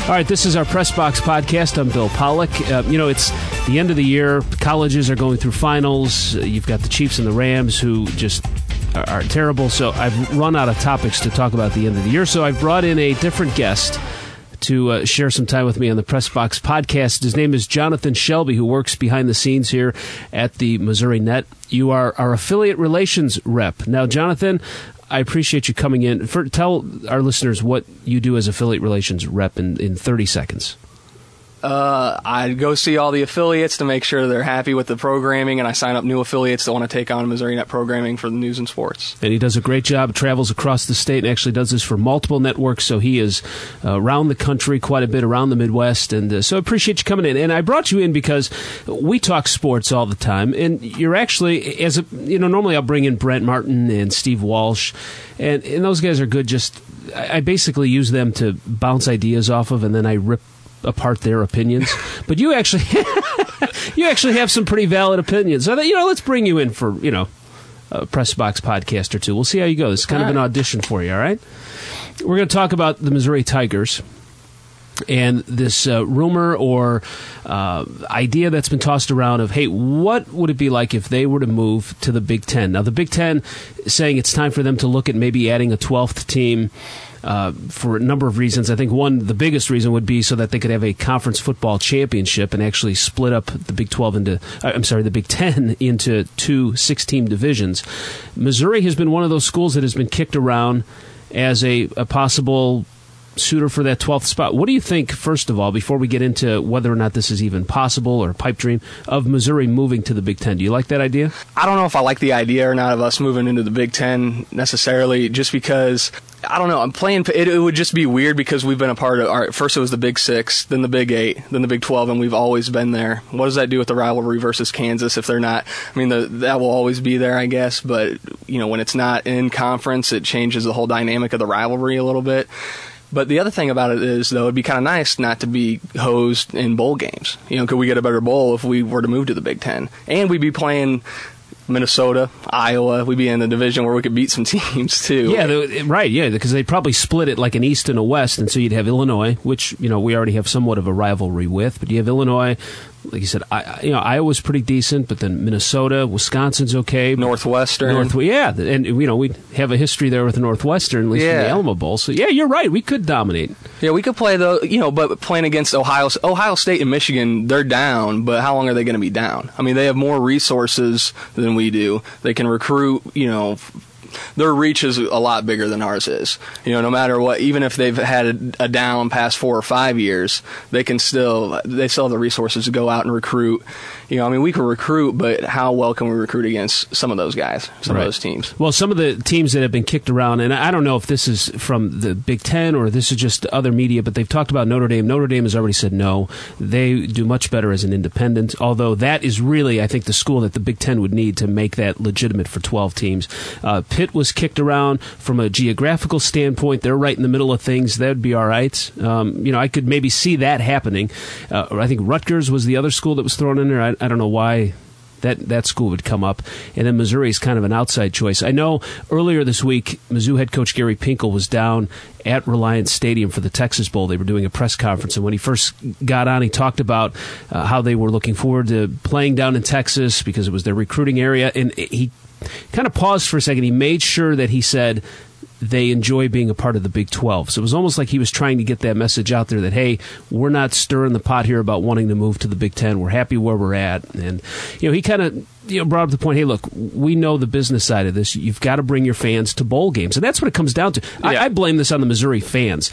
All right, this is our Press Box podcast. I'm Bill Pollack. It's the end of the year. Colleges are going through finals. You've got the Chiefs and the Rams who just are terrible. So I've run out of topics to talk about at the end of the year. So I've brought in a different guest to share some time with me on the Press Box podcast. His name is Jonathan Shelby, who works behind the scenes here at the Missouri Net. You are our affiliate relations rep. Now, Jonathan, I appreciate you coming in. Tell our listeners what you do as affiliate relations rep in 30 seconds. I go see all the affiliates to make sure they're happy with the programming, and I sign up new affiliates that want to take on Missouri Net programming for the news and sports. And he does a great job, travels across the state, and actually does this for multiple networks, so he is around the country quite a bit, around the Midwest, and so I appreciate you coming in. And I brought you in because we talk sports all the time, and you're actually, normally I'll bring in Brent Martin and Steve Walsh, and those guys are good. I basically use them to bounce ideas off of, and then I rip apart their opinions. But you actually have some pretty valid opinions. So let's bring you in for a Press Box podcast or two. We'll see how you go. This is kind of an audition for you. All right, we're going to talk about the Missouri Tigers and this rumor or idea that's been tossed around of, hey, what would it be like if they were to move to the Big Ten? Now, the Big Ten is saying it's time for them to look at maybe adding a 12th team for a number of reasons. I think the biggest reason would be so that they could have a conference football championship and actually split up the Big 12 the Big 10 into two 6-team divisions. Missouri has been one of those schools that has been kicked around as a possible suitor for that 12th spot. What do you think, first of all, before we get into whether or not this is even possible or a pipe dream, of Missouri moving to the Big Ten? Do you like that idea? I don't know if I like the idea or not of us moving into the Big Ten necessarily, just because, I don't know, it would just be weird because we've been a part of, first it was the Big 6, then the Big 8, then the Big 12, and we've always been there. What does that do with the rivalry versus Kansas if they're not? I mean, that will always be there, I guess, but, when it's not in conference, it changes the whole dynamic of the rivalry a little bit. But the other thing about it is, though, it'd be kind of nice not to be hosed in bowl games. Could we get a better bowl if we were to move to the Big Ten? And we'd be playing Minnesota, Iowa. We'd be in the division where we could beat some teams, too. Yeah, right, yeah, because they'd probably split it like an East and a West, and so you'd have Illinois, which, we already have somewhat of a rivalry with, but you have Illinois. Like you said, Iowa's pretty decent, but then Minnesota, Wisconsin's okay. Northwestern. And we have a history there with Northwestern, at least in the Alamo Bowl. So, yeah, you're right. We could dominate. Yeah, we could play, but playing against Ohio State and Michigan, they're down, but how long are they going to be down? I mean, they have more resources than we do. They can recruit, their reach is a lot bigger than ours is. No matter what, even if they've had a down past 4 or 5 years, they still have the resources to go out and recruit. We can recruit, but how well can we recruit against some of those guys, some of those teams? Well, some of the teams that have been kicked around, and I don't know if this is from the Big Ten or this is just other media, but they've talked about Notre Dame. Notre Dame has already said no. They do much better as an independent, although that is really, I think, the school that the Big Ten would need to make that legitimate for 12 teams. Pitt was kicked around from a geographical standpoint. They're right in the middle of things. That would be all right. I could maybe see that happening. I think Rutgers was the other school that was thrown in there. I don't know why that school would come up. And then Missouri is kind of an outside choice. I know earlier this week, Mizzou head coach Gary Pinkel was down at Reliance Stadium for the Texas Bowl. They were doing a press conference, and when he first got on, he talked about how they were looking forward to playing down in Texas because it was their recruiting area. And he kind of paused for a second. He made sure that he said they enjoy being a part of the Big 12. So it was almost like he was trying to get that message out there that, hey, we're not stirring the pot here about wanting to move to the Big 10. We're happy where we're at. And, he kind of brought up the point, hey, look, we know the business side of this. You've got to bring your fans to bowl games. And that's what it comes down to. Yeah. I blame this on the Missouri fans.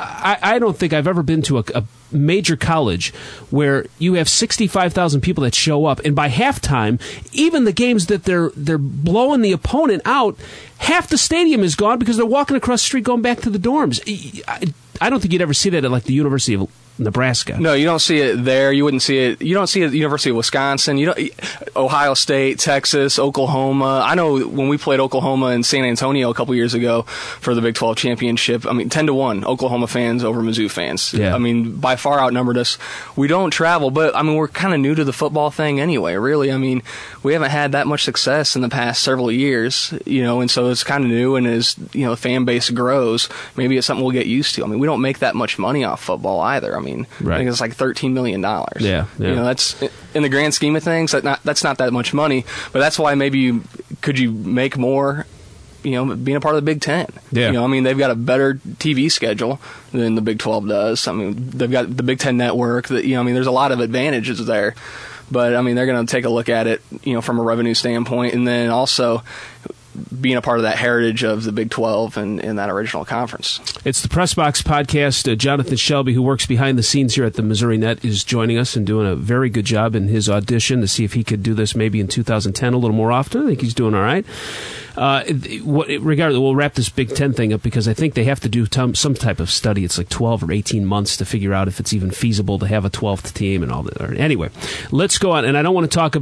I don't think I've ever been to a major college where you have 65,000 people that show up, and by halftime, even the games that they're blowing the opponent out, half the stadium is gone because they're walking across the street going back to the dorms. I don't think you'd ever see that at like the University of Nebraska. No, you don't see it there. You wouldn't see it. You don't see it at the University of Wisconsin. Ohio State, Texas, Oklahoma. I know when we played Oklahoma in San Antonio a couple years ago for the Big 12 championship, 10-1 Oklahoma fans over Mizzou fans. Yeah. By far outnumbered us. We don't travel, but we're kind of new to the football thing anyway, really. We haven't had that much success in the past several years, and so it's kind of new, and as, the fan base grows, maybe it's something we'll get used to. We don't make that much money off football either. Right. I think it's like $13 million. Yeah. That's, in the grand scheme of things, that's not that much money, but that's why maybe could you make more, being a part of the Big Ten. Yeah. They've got a better TV schedule than the Big 12 does. They've got the Big Ten network. There's a lot of advantages there. But, they're going to take a look at it, from a revenue standpoint, and then also being a part of that heritage of the Big 12 and that original conference. It's the Press Box Podcast. Jonathan Shelby, who works behind the scenes here at the Missouri Net, is joining us and doing a very good job in his audition to see if he could do this maybe in 2010 a little more often. I think he's doing all right. Regardless, we'll wrap this Big Ten thing up because I think they have to do some type of study. It's like 12 or 18 months to figure out if it's even feasible to have a 12th team and all that. Anyway, let's go on. And I don't want to talk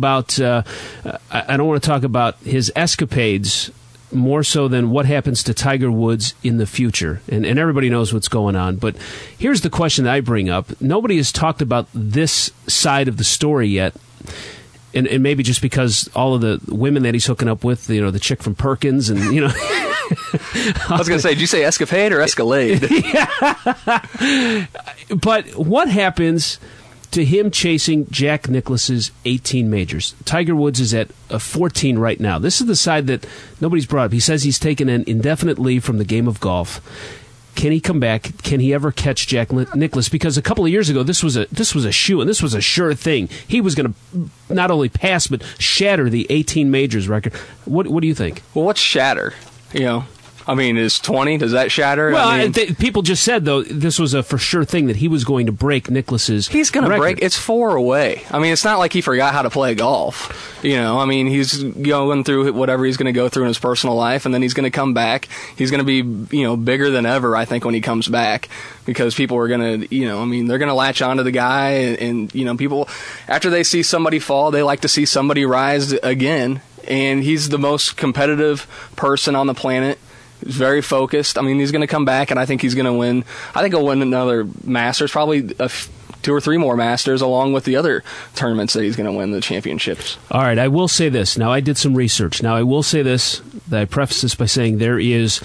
about his escapades more so than what happens to Tiger Woods in the future. And everybody knows what's going on. But here's the question that I bring up. Nobody has talked about this side of the story yet. And maybe just because all of the women that he's hooking up with, the chick from Perkins and, I was going to say, did you say escapade or escalade? Yeah. But what happens to him chasing Jack Nicklaus's 18 majors? Tiger Woods is at 14 right now. This is the side that nobody's brought up. He says he's taken an indefinite leave from the game of golf. Can he come back? Can he ever catch Jack Nicklaus? Because a couple of years ago, this was a shoe, and this was a sure thing. He was going to not only pass but shatter the 18 majors record. What do you think? Well, what's shatter? Is 20? Does that shatter? Well, people just said, though, this was a for sure thing that he was going to break Nicklaus's He's going to record. break. It's 4 away. It's not like he forgot how to play golf. He's going through whatever he's going to go through in his personal life, and then he's going to come back. He's going to be, bigger than ever, I think, when he comes back, because people are going to, they're going to latch onto the guy, and people, after they see somebody fall, they like to see somebody rise again, and he's the most competitive person on the planet. He's very focused. He's going to come back, and I think he's going to win. I think he'll win another Masters, probably 2 or 3 more Masters, along with the other tournaments that he's going to win the championships. All right, I will say this. Now, I did some research. Now, I will say this, that I preface this by saying there is,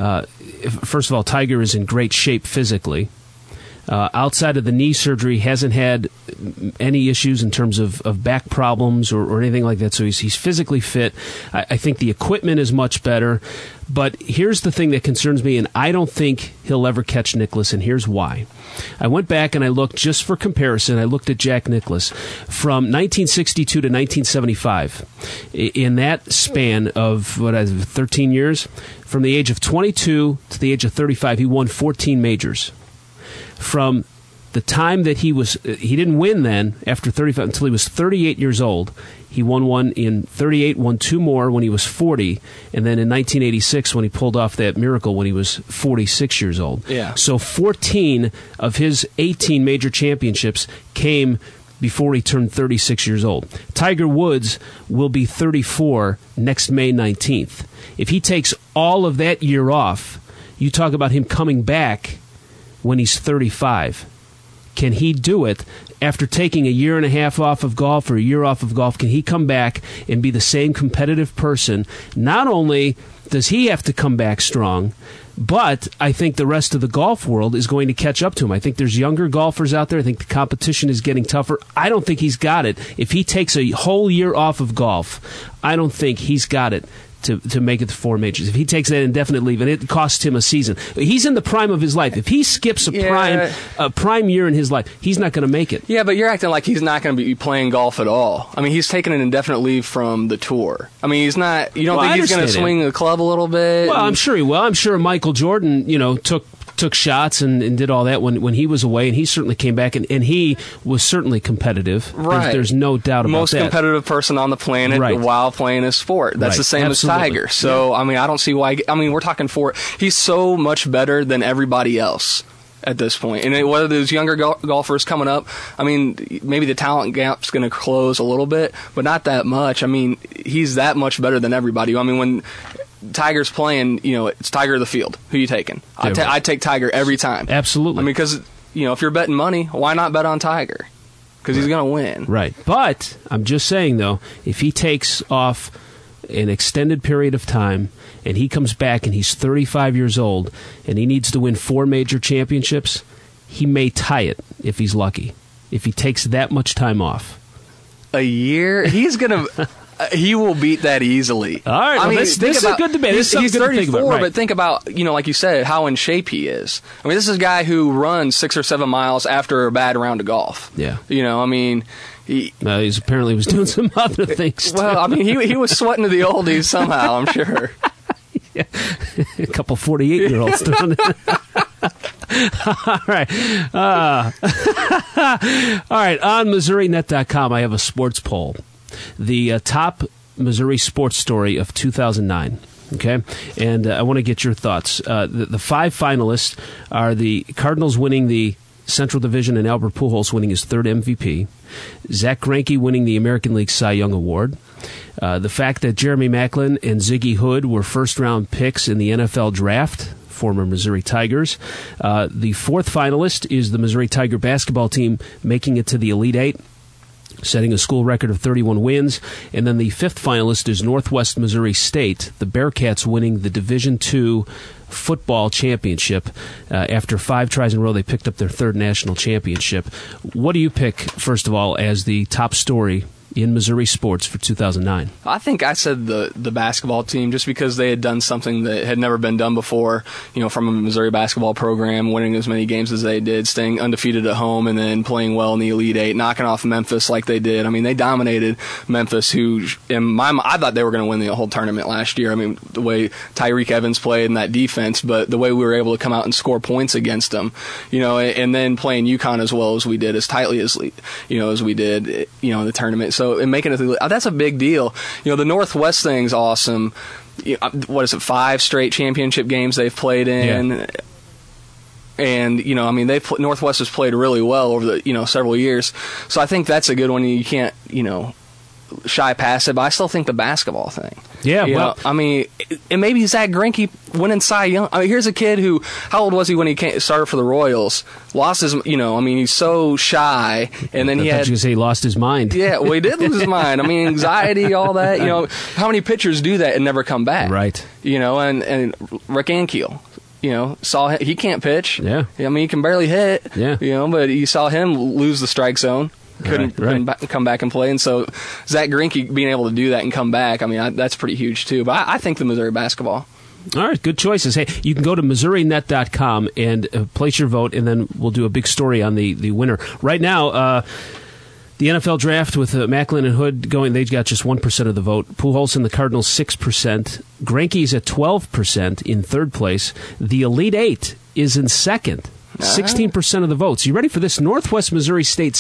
first of all, Tiger is in great shape physically. Outside of the knee surgery, hasn't had any issues in terms of back problems or anything like that. So he's physically fit. I think the equipment is much better. But here's the thing that concerns me, and I don't think he'll ever catch Nicklaus, and here's why. I went back and I looked, just for comparison, I looked at Jack Nicklaus from 1962 to 1975. In that span of, 13 years, from the age of 22 to the age of 35, he won 14 majors. From the time that he didn't win then after 35 until he was 38 years old. He won one in 38, won 2 more when he was 40, and then in 1986 when he pulled off that miracle when he was 46 years old. Yeah. So 14 of his 18 major championships came before he turned 36 years old. Tiger Woods will be 34 next May 19th. If he takes all of that year off, you talk about him coming back when he's 35. Can he do it after taking a year and a half off of golf or a year off of golf? Can he come back and be the same competitive person? Not only does he have to come back strong, but I think the rest of the golf world is going to catch up to him. I think there's younger golfers out there. I think the competition is getting tougher. I don't think he's got it. If he takes a whole year off of golf, I don't think he's got it to make it to 4 majors. If he takes that indefinite leave and it costs him a season, he's in the prime of his life. If he skips a prime year in his life, he's not going to make it. Yeah, but you're acting like he's not going to be playing golf at all. He's taking an indefinite leave from the tour. He's not. You don't think he's going to swing the club a little bit? Well, I'm sure he will. I'm sure Michael Jordan, took shots and did all that when he was away, and he certainly came back, and he was certainly competitive. Right. There's no doubt about that. Most competitive person on the planet while playing a sport. That's the same as Tiger. So, I don't see why. We're talking he's so much better than everybody else. at this point. And whether there's younger golfers coming up, I mean, maybe the talent gap's going to close a little bit, but not that much. I mean, he's that much better than everybody. I mean, when Tiger's playing, it's Tiger of the field. Who you taking? I take Tiger every time. Absolutely. I mean, because, if you're betting money, why not bet on Tiger? Because he's going to win. Right. But I'm just saying, though, if he takes off an extended period of time and he comes back and he's 35 years old and he needs to win 4 major championships, he may tie it if he's lucky, if he takes that much time off. A year? He's going to... he will beat that easily. All right, this is a good debate. He's 34, but think about, like you said, how in shape he is. I mean, this is a guy who runs 6 or 7 miles after a bad round of golf. Yeah. I mean... He's apparently was doing some other things, too. Well, I mean, he was sweating to the oldies somehow, I'm sure. Yeah. A couple 48-year-olds doing it. All right. All right, on MissouriNet.com, I have a sports poll. The top Missouri sports story of 2009. Okay, and I want to get your thoughts. The 5 finalists are the Cardinals winning the Central Division and Albert Pujols winning his 3rd MVP, Zach Greinke winning the American League Cy Young Award, the fact that Jeremy Maclin and Ziggy Hood were first-round picks in the NFL Draft, former Missouri Tigers. The 4th finalist is the Missouri Tiger basketball team making it to the Elite Eight, setting a school record of 31 wins. And then the 5th finalist is Northwest Missouri State, the Bearcats winning the Division II football championship. After 5 tries in a row, they picked up their 3rd national championship. What do you pick, first of all, as the top story in Missouri sports for 2009? I think I said the basketball team, just because they had done something that had never been done before, from a Missouri basketball program, winning as many games as they did, staying undefeated at home, and then playing well in the Elite Eight, knocking off Memphis like they did. I mean, they dominated Memphis, who, in my mind, I thought they were going to win the whole tournament last year. I mean, the way Tyreek Evans played in that defense, but the way we were able to come out and score points against them, and then playing UConn as well as we did, as tightly as we did, in the tournament. So, and making it, that's a big deal. The Northwest thing's awesome. What is it, 5 straight championship games they've played in? Yeah. And, Northwest has played really well over the, several years. So I think that's a good one. You can't, shy past it, but I still think the basketball thing. Yeah, and maybe Zach Greinke winning Cy Young. I mean, here's a kid who, how old was he when he started for the Royals? Lost his, he's so shy, and then he lost his mind. Yeah, well, he did lose his mind. I mean, anxiety, all that. How many pitchers do that and never come back? Right. And Rick Ankiel. Saw he can't pitch. Yeah. I mean, he can barely hit. Yeah. But you saw him lose the strike zone. Couldn't come back and play. And so Zach Greinke being able to do that and come back, I mean, that's pretty huge too. But I think the Missouri basketball. All right, good choices. Hey, you can go to MissouriNet.com and place your vote, and then we'll do a big story on the winner. Right now, the NFL draft with Maclin and Hood going, they got just 1% of the vote. Pujols and the Cardinals, 6%. Greinke's at 12% in 3rd place. The Elite Eight is in 2nd. 16% of the votes. You ready for this? Northwest Missouri State,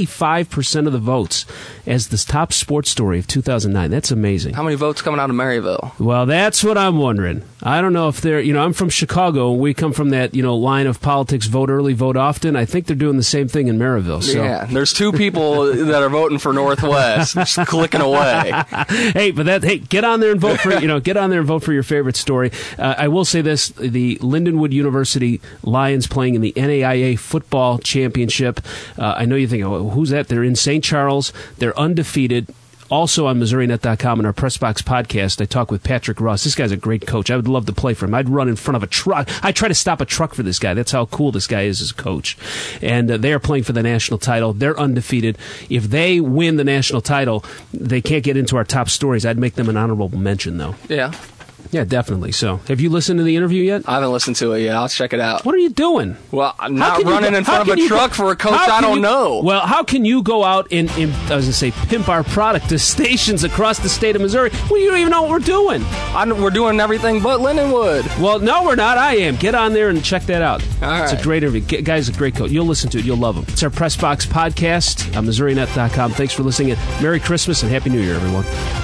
65% of the votes as the top sports story of 2009. That's amazing. How many votes coming out of Maryville? Well, that's what I'm wondering. I don't know if they're, I'm from Chicago, and we come from that, line of politics, vote early, vote often. I think they're doing the same thing in Maryville. So. Yeah, there's 2 people that are voting for Northwest, just clicking away. Hey, get on there and vote for, get on there and vote for your favorite story. I will say this, the Lindenwood University Lions playing in the NAIA football championship. I know you think, who's that? They're in St. Charles. They're undefeated. Also on MissouriNet.com and our Pressbox podcast, I talk with Patrick Ross. This guy's a great coach. I would love to play for him. I'd run in front of a truck. I'd try to stop a truck for this guy. That's how cool this guy is as a coach. And they are playing for the national title. They're undefeated. If they win the national title, they can't get into our top stories. I'd make them an honorable mention, though. Yeah. Yeah, definitely. So, have you listened to the interview yet? I haven't listened to it yet. I'll check it out. What are you doing? Well, I'm not running in front of a truck for a coach I don't know. Well, how can you go out and I was going to say, pimp our product to stations across the state of Missouri when you don't even know what we're doing? We're doing everything but Lindenwood. Well, no, we're not. I am. Get on there and check that out. All right. It's a great interview. Guy's a great coach. You'll listen to it. You'll love him. It's our Pressbox podcast on MissouriNet.com. Thanks for listening. Merry Christmas and Happy New Year, everyone.